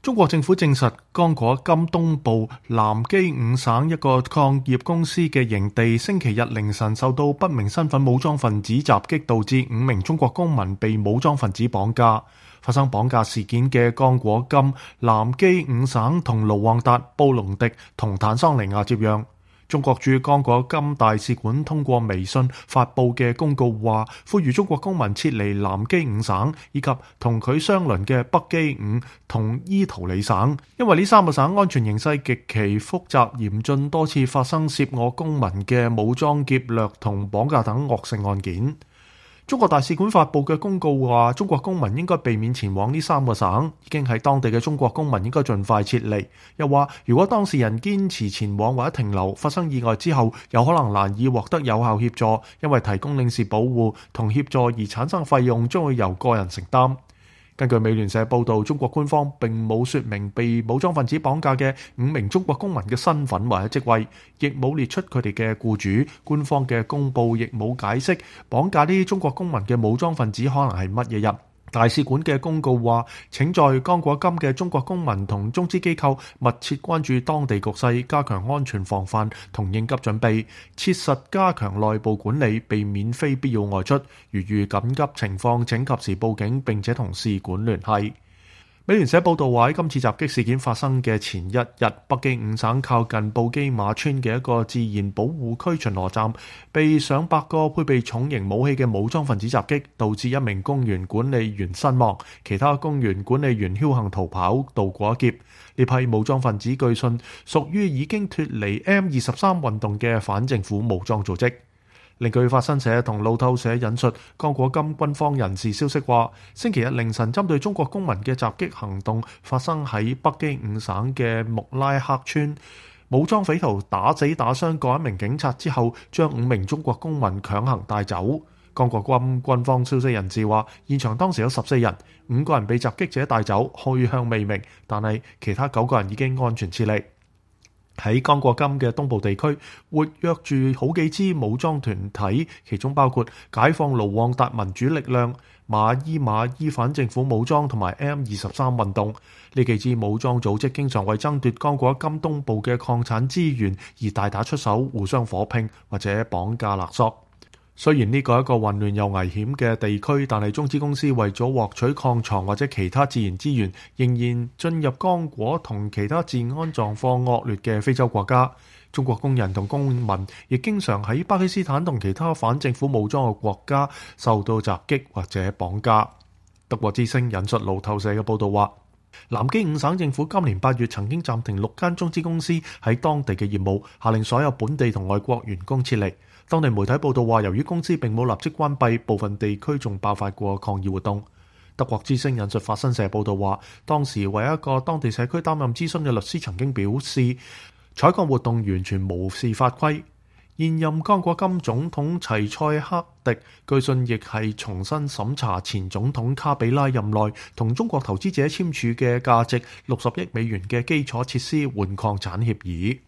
中國政府證實，剛果金東部南基伍省一個礦業公司嘅營地，星期日凌晨受到不明身份武裝分子襲擊，導致5名中國公民被武裝分子綁架。發生綁架事件嘅剛果金南基伍省同盧旺達、布隆迪同坦桑尼亞接壤。中國駐剛果金大使館通過微信發布嘅公告話，呼籲中國公民撤離南基伍省以及同佢相鄰嘅北基伍同伊圖里省，因為呢3個省安全形勢極其複雜嚴峻，多次發生涉我公民嘅武裝劫掠同綁架等惡性案件。中國大使館發布嘅公告話，中國公民應該避免前往呢3個省，已經喺當地嘅中國公民應該盡快撤離。又話，如果當事人堅持前往或者停留，發生意外之後，有可能難以獲得有效協助，因為提供領事保護同協助而產生費用將會由個人承擔。根據美聯社報導，中國官方並冇說明被武裝分子綁架嘅5名中國公民嘅身份或者職位，亦冇列出佢哋嘅僱主。官方嘅公佈亦冇解釋綁架呢啲中國公民嘅武裝分子可能係乜嘢人。大使館嘅公告話，請在剛果金嘅中國公民同中資機構密切關注當地局勢，加強安全防範同應急準備，切實加強內部管理，避免非必要外出。如遇緊急情況，請及時報警並且同使館聯繫。美聯社報道話，喺今次襲擊事件發生嘅前一日，北基伍省靠近布基馬村嘅一個自然保護區巡邏站被上百個配備重型武器嘅武裝分子襲擊，導致1名公園管理員身亡，其他公園管理員僥倖逃跑，渡過一劫。呢批武裝分子據信屬於已經脫離 M23 運動嘅反政府武裝組織。另據法新社同路透社引述剛果金軍方人士消息話，星期日凌晨針對中國公民嘅襲擊行動發生喺北基伍省嘅穆拉克村，武裝匪徒打死打傷各1名警察之後，將5名中國公民強行帶走。剛果金軍方消息人士話，現場當時有14人，5個人被襲擊者帶走，去向未明，但係其他9個人已經安全撤離。喺剛果金嘅東部地區，活躍住好幾支武裝團體，其中包括解放盧旺達民主力量、馬伊反政府武裝同埋 M23 運動。呢幾支武裝組織經常為爭奪剛果金東部嘅礦產資源而大打出手，互相火拼或者綁架勒索。雖然呢個係一個混亂又危險嘅地區，但係中資公司為咗獲取礦藏或者其他自然資源，仍然進入剛果同其他治安狀況惡劣嘅非洲國家。中國工人同公民亦經常喺巴基斯坦同其他反政府武裝嘅國家受到襲擊或者綁架。德國之聲引述路透社嘅報導話，南基伍省政府今年8月曾經暫停6間中資公司喺當地嘅業務，下令所有本地同外國員工撤離。當地媒體報道話，由於公司並冇立即關閉，部分地區仲爆發過抗議活動。德國之聲引述法新社報道話，當時為一個當地社區擔任諮詢嘅律師曾經表示，採礦活動完全無視法規。現任剛果金總統齊塞克迪據信亦係重新審查前總統卡比拉任內同中國投資者簽署嘅價值60億美元嘅基礎設施換礦產協議。